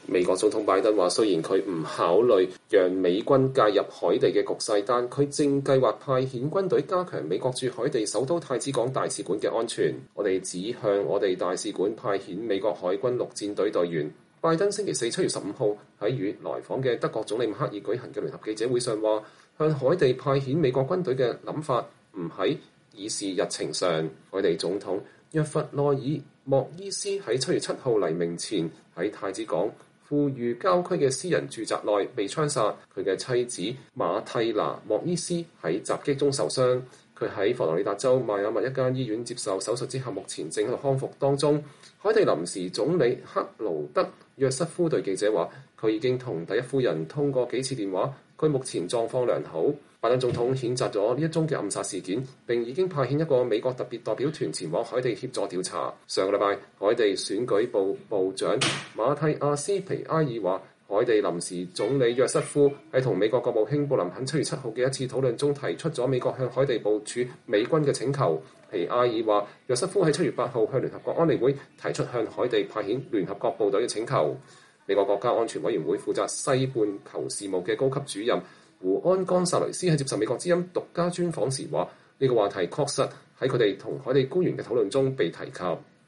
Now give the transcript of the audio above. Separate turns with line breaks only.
美國總統拜登話，雖然佢唔考慮讓美軍介入海地嘅局勢，但佢正計劃派遣軍隊加強美國駐海地首都太子港大使館嘅安全。我哋只向我哋大使館派遣美國海軍陸戰隊隊員。拜登星期四7月15號喺與來訪嘅德國總理默克爾舉行嘅聯合記者會上話，向海地派遣美國軍隊嘅諗法唔喺議事日程上。海地總統約弗內爾莫伊斯喺7月7號黎明前喺太子港富裕郊區嘅私人住宅內被槍殺，佢嘅妻子馬蒂娜莫伊斯喺襲擊中受傷。佢喺佛羅里達州邁阿密一間醫院接受手術之後，目前正喺度康復當中。海地臨時總理克勞德約瑟夫對記者話，佢已經同第一夫人通過幾次電話，佢目前狀況良好。拜登總統譴責咗呢一宗嘅暗殺事件，並已經派遣一個美國特別代表團前往海地協助調查。上個禮拜，海地選舉部部長馬蒂亞斯皮埃爾話，海地臨時總理約瑟夫喺同美國國務卿布林肯7月7號嘅一次討論中提出咗美國向海地部署美軍嘅請求。皮埃爾話，約瑟夫喺7月8號向聯合國安理會提出向海地派遣聯合國部隊嘅請求。美國國家安全委員會負責西半球事務嘅高級主任胡安岡薩雷斯喺接受美國之音獨家專訪時話，呢個話題確實喺佢哋同海地官員嘅討論中被提及。